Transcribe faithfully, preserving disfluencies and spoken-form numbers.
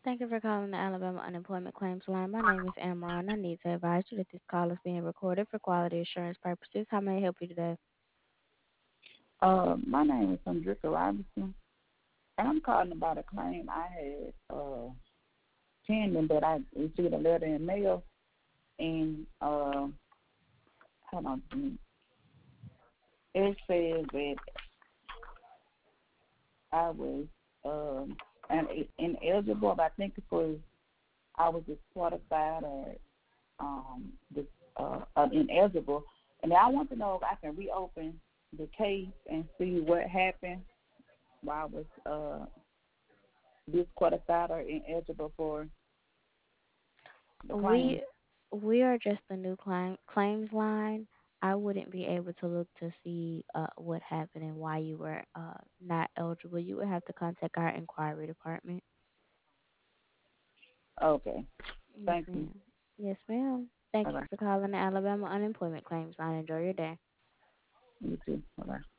Thank you for calling the Alabama Unemployment Claims Line. My name is Amron. I need to advise you that this call is being recorded for quality assurance purposes. How may I help you today? Uh, my name is Andrika Robinson, and I'm calling about a claim I had uh, pending that I received a letter in mail, and uh, hold on a minute. It says that I was um, an, ineligible, but I think it was I was disqualified or um, dis, uh, uh, ineligible, and I want to know if I can reopen the case and see what happened while I was uh, disqualified or ineligible for the claim. We we are just a new claim, claims line. I wouldn't be able to look to see uh, what happened and why you were uh, not eligible. You would have to contact our inquiry department. Okay. Yes, Thank you. ma'am. Yes, ma'am. Thank Bye you bye. for calling the Alabama Unemployment Claims Line. Enjoy your day. You too. Bye bye.